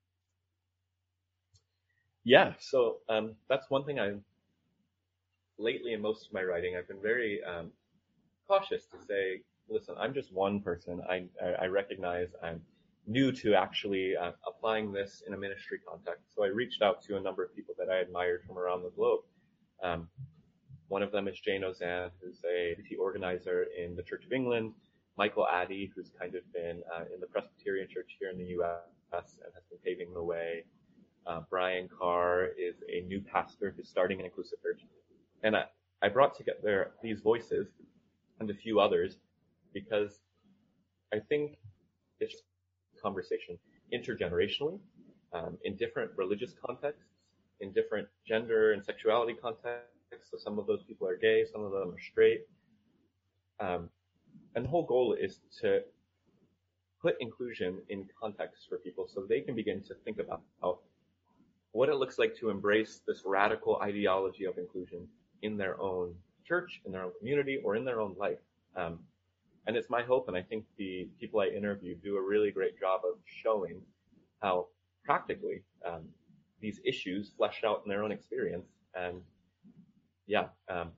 Yeah. So, um, that's one thing I, lately in most of my writing, I've been very, um, cautious to say, listen, I'm just one person. I, I, I recognize I'm new to actually uh, applying this in a ministry context. So I reached out to a number of people that I admired from around the globe. Um, one of them is Jane Ozanne, who's a P T organizer in the Church of England. Michael Addy, who's kind of been uh, in the Presbyterian Church here in the U S and has been paving the way. Uh, Brian Carr is a new pastor who's starting an inclusive church. And I, I brought together these voices and a few others because I think it's conversation intergenerationally, um, in different religious contexts, in different gender and sexuality contexts. So some of those people are gay, some of them are straight. Um, and the whole goal is to put inclusion in context for people so they can begin to think about how, what it looks like to embrace this radical ideology of inclusion in their own church, in their own community, or in their own life. Um, And it's my hope, and I think the people I interview do a really great job of showing how practically um, these issues flesh out in their own experience. And yeah, um,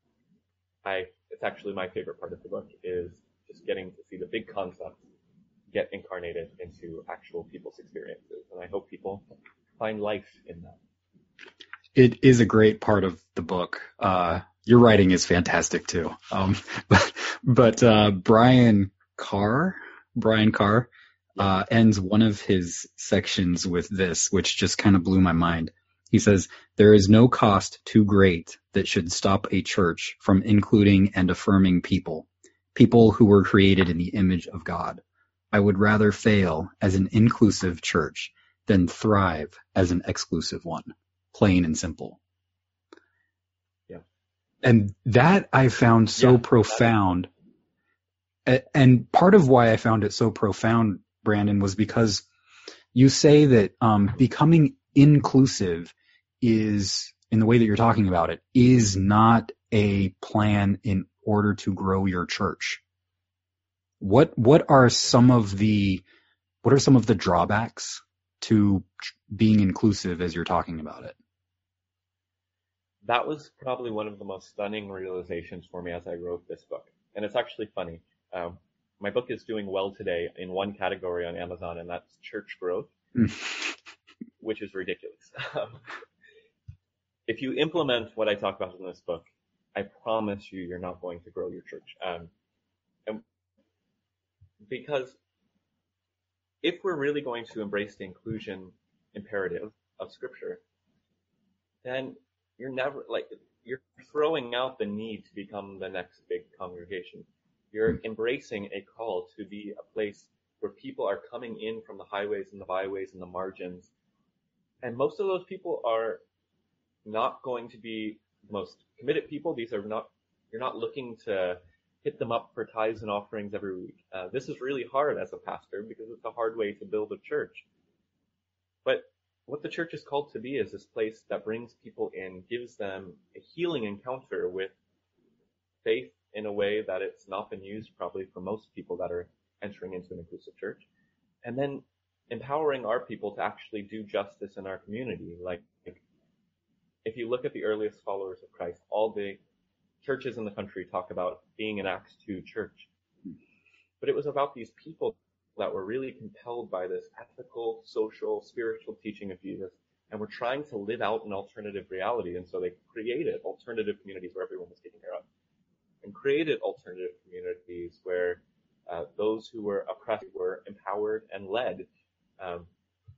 I it's actually my favorite part of the book is just getting to see the big concepts get incarnated into actual people's experiences. And I hope people find life in that. It is a great part of the book. Uh, your writing is fantastic too. Um, but, but, uh, Brian Carr, Brian Carr, uh, ends one of his sections with this, which just kind of blew my mind. He says, "There is no cost too great that should stop a church from including and affirming people, people who were created in the image of God. I would rather fail as an inclusive church than thrive as an exclusive one. Plain and simple." Yeah. And that I found so Yeah. profound. And part of why I found it so profound, Brandon, was because you say that um, becoming inclusive is, in the way that you're talking about it, is not a plan in order to grow your church. What what are some of the what are some of the drawbacks to being inclusive as you're talking about it? That was probably one of the most stunning realizations for me as I wrote this book. And it's actually funny. Um, my book is doing well today in one category on Amazon, and that's church growth, which is ridiculous. If you implement what I talk about in this book, I promise you, you're not going to grow your church. Um, and because if we're really going to embrace the inclusion imperative of Scripture, then you're never, like, you're throwing out the need to become the next big congregation. You're embracing a call to be a place where people are coming in from the highways and the byways and the margins. And most of those people are not going to be the most committed people. These are not, you're not looking to hit them up for tithes and offerings every week. Uh, this is really hard as a pastor because it's a hard way to build a church. But what the church is called to be is this place that brings people in, gives them a healing encounter with faith in a way that it's not been used probably for most people that are entering into an inclusive church. And then empowering our people to actually do justice in our community, like if you look at the earliest followers of Christ, all the churches in the country talk about being an Acts two church. But it was about these people that were really compelled by this ethical, social, spiritual teaching of Jesus, and were trying to live out an alternative reality. And so they created alternative communities where everyone was taken care of, and created alternative communities where uh, those who were oppressed were empowered and led. Um,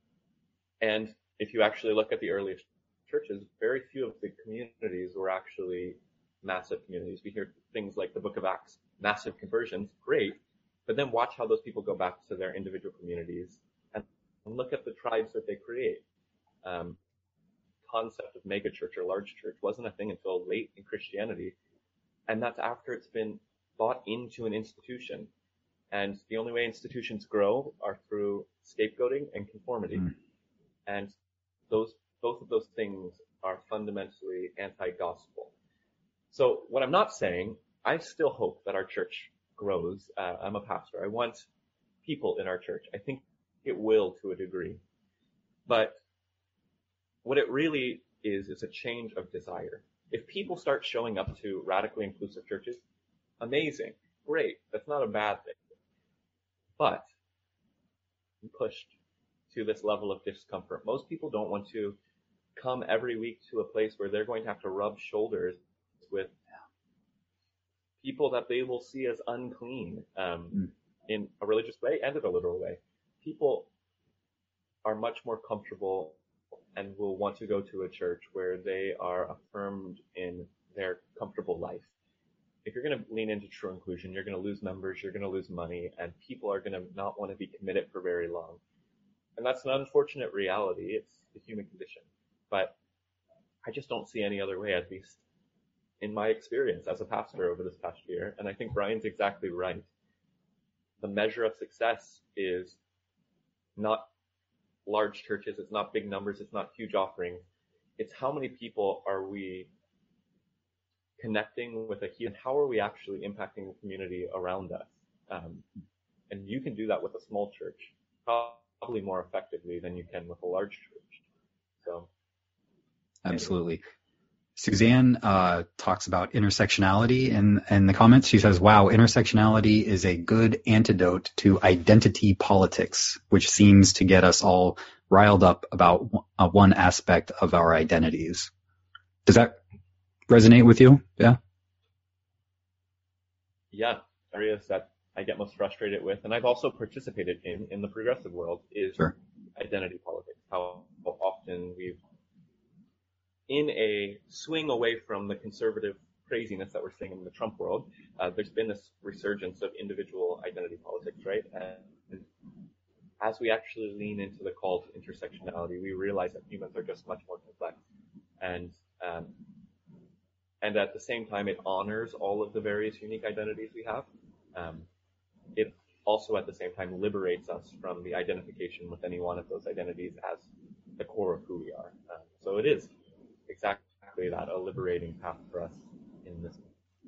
and if you actually look at the earliest churches, very few of the communities were actually massive communities. We hear things like the Book of Acts, massive conversions, great, but then watch how those people go back to their individual communities and look at the tribes that they create. Um, concept of mega church or large church wasn't a thing until late in Christianity, and that's after it's been bought into an institution. And the only way institutions grow are through scapegoating and conformity. Mm. And those both of those things are fundamentally anti-gospel. So what I'm not saying, I still hope that our church grows. Uh, I'm a pastor. I want people in our church. I think it will to a degree. But what it really is, is a change of desire. If people start showing up to radically inclusive churches, amazing, great. That's not a bad thing. But I'm pushed to this level of discomfort. Most people don't want to come every week to a place where they're going to have to rub shoulders with people that they will see as unclean, um, mm. in a religious way and in a literal way. People are much more comfortable and will want to go to a church where they are affirmed in their comfortable life. If you're going to lean into true inclusion, you're going to lose members, you're going to lose money, and people are going to not want to be committed for very long. And that's an unfortunate reality. It's the human condition. But I just don't see any other way, at least in my experience as a pastor over this past year. And I think Brian's exactly right. The measure of success is not large churches, it's not big numbers, it's not huge offerings. It's how many people are we connecting with a human, how are we actually impacting the community around us? Um, and you can do that with a small church, probably more effectively than you can with a large church. So, absolutely. Anyway. Suzanne uh, talks about intersectionality in, in the comments. She says, wow, intersectionality is a good antidote to identity politics, which seems to get us all riled up about uh, one aspect of our identities. Does that resonate with you? Yeah. Yeah. Areas that I get most frustrated with, and I've also participated in, in the progressive world, is sure. identity politics. How, how often we've, in a swing away from the conservative craziness that we're seeing in the Trump world, uh, there's been this resurgence of individual identity politics, right? And as we actually lean into the call to intersectionality, we realize that humans are just much more complex. And um, and at the same time, it honors all of the various unique identities we have. Um, it also, at the same time, liberates us from the identification with any one of those identities as the core of who we are. Um, so it is exactly that, a liberating path for us in this.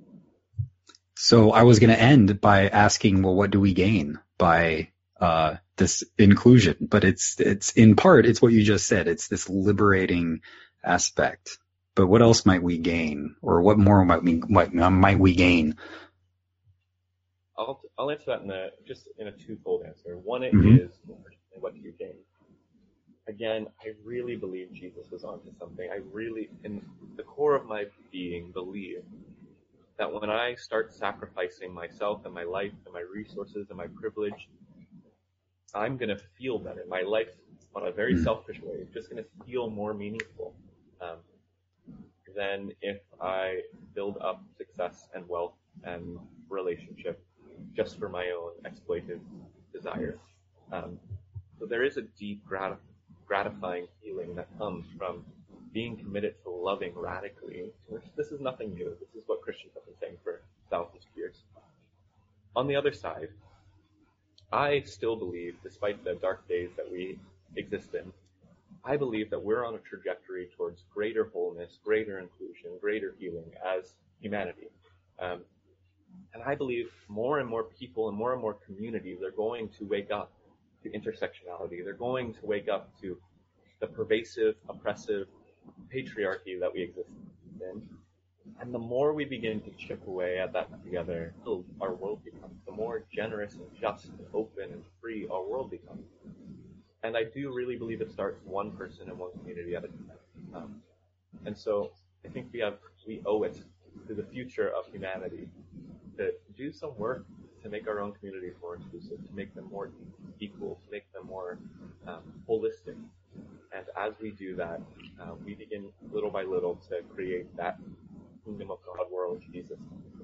So I was going to end by asking, well, what do we gain by uh, this inclusion? But it's it's in part, it's what you just said. It's this liberating aspect. But what else might we gain, or what more might we might, might we gain? I'll I'll answer that in a just in a twofold answer. One, it mm-hmm. is what do you gain? Again, I really believe Jesus was onto something. I really, in the core of my being, believe that when I start sacrificing myself and my life and my resources and my privilege, I'm going to feel better. My life, on a very mm-hmm. selfish way, is just going to feel more meaningful um, than if I build up success and wealth and relationship just for my own exploitive desires. Um, so there is a deep gratif- gratifying feeling that comes from being committed to loving radically. This is nothing new. This is what Christians have been saying for thousands of years. On the other side, I still believe, despite the dark days that we exist in, I believe that we're on a trajectory towards greater wholeness, greater inclusion, greater healing as humanity. Um, and I believe more and more people and more and more communities are going to wake up to intersectionality. They're going to wake up to the pervasive, oppressive patriarchy that we exist in. And the more we begin to chip away at that together, our world becomes, the more generous and just and open and free our world becomes. And I do really believe it starts one person and one community at a time. Um, and so I think we have, we owe it to the future of humanity to do some work to make our own communities more inclusive, to make them more equal, to make them more um, holistic. And as we do that, uh, we begin little by little to create that kingdom of God world Jesus.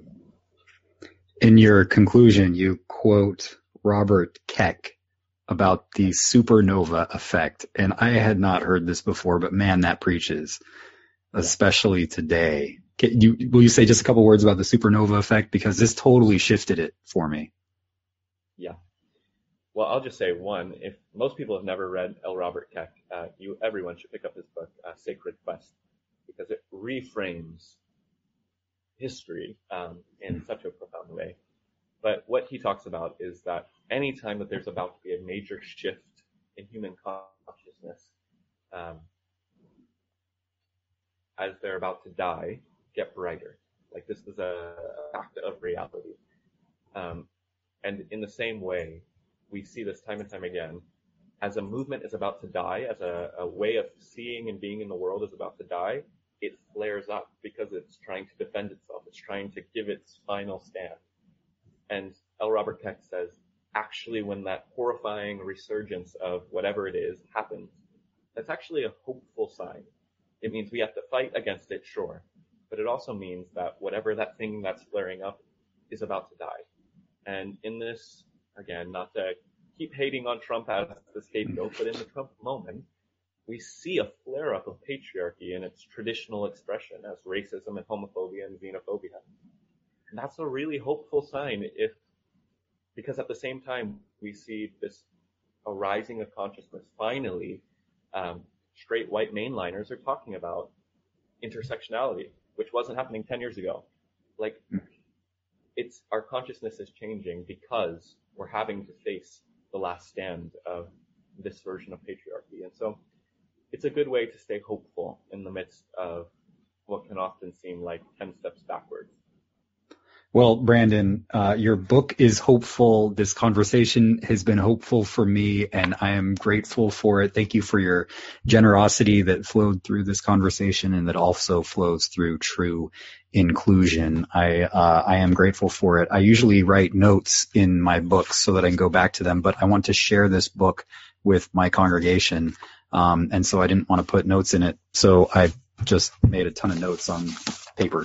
In your conclusion, you quote Robert Keck about the supernova effect. And I had not heard this before, but man, that preaches, especially today. Can you, will you say just a couple words about the supernova effect? Because this totally shifted it for me. Yeah. Well, I'll just say one, if most people have never read L. Robert Keck, uh, you, everyone should pick up his book, uh, Sacred Quest, because it reframes history um, in such a profound way. But what he talks about is that any time that there's about to be a major shift in human consciousness, um, as they're about to die, get brighter. Like this is a fact of reality. Um, and in the same way, we see this time and time again, as a movement is about to die, as a, a way of seeing and being in the world is about to die, it flares up because it's trying to defend itself. It's trying to give its final stand. And L. Robert Keck says, actually, when that horrifying resurgence of whatever it is happens, that's actually a hopeful sign. It means we have to fight against it, sure. But it also means that whatever that thing that's flaring up is about to die. And in this, again, not to keep hating on Trump as the scapegoat, but in the Trump moment, we see a flare-up of patriarchy in its traditional expression as racism and homophobia and xenophobia. And that's a really hopeful sign if, because at the same time, we see this arising of consciousness. Finally, um, straight white mainliners are talking about intersectionality, which wasn't happening ten years ago. Like, it's, our consciousness is changing because we're having to face the last stand of this version of patriarchy. And so it's a good way to stay hopeful in the midst of what can often seem like ten steps backwards. Well, Brandon, uh, your book is hopeful. This conversation has been hopeful for me, and I am grateful for it. Thank you for your generosity that flowed through this conversation and that also flows through true inclusion. I, uh, I am grateful for it. I usually write notes in my books so that I can go back to them, but I want to share this book with my congregation. Um, and so I didn't want to put notes in it. So I just made a ton of notes on paper.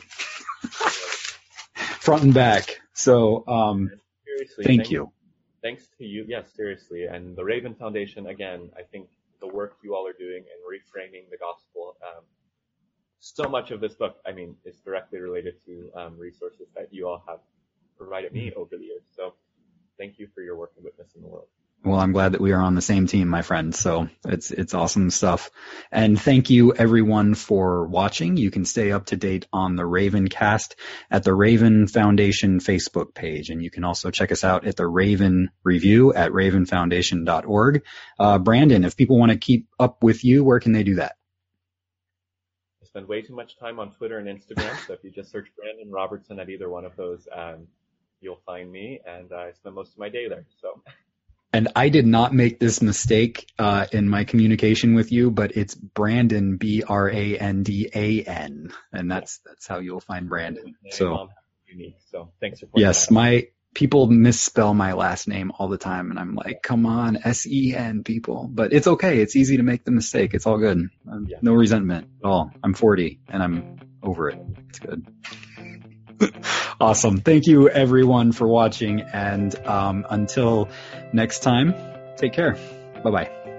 Front and back. So, um, seriously, thank thanks, you. Thanks to you. Yes, seriously. And the Raven Foundation, again, I think the work you all are doing in reframing the gospel, um, so much of this book, I mean, is directly related to um, resources that you all have provided me over the years. So thank you for your work and witness in the world. Well, I'm glad that we are on the same team, my friend. So it's it's awesome stuff. And thank you, everyone, for watching. You can stay up to date on the Ravencast at the Raven Foundation Facebook page. And you can also check us out at the Raven Review at raven foundation dot org. Uh, Brandon, if people want to keep up with you, where can they do that? I spend way too much time on Twitter and Instagram. So if you just search Brandon Robertson at either one of those, um, you'll find me. And I spend most of my day there. So. And I did not make this mistake uh, in my communication with you, but it's Brandon, B R A N D A N, and that's that's how you'll find Brandon. So unique. So thanks for pointing yes, that out. my people misspell my last name all the time, and I'm like, come on, S E N people, but it's okay. It's easy to make the mistake. It's all good. Um, Yeah. No resentment at all. I'm forty, and I'm over it. It's good. Awesome. Thank you, everyone, for watching. And um, until next time, take care. Bye-bye.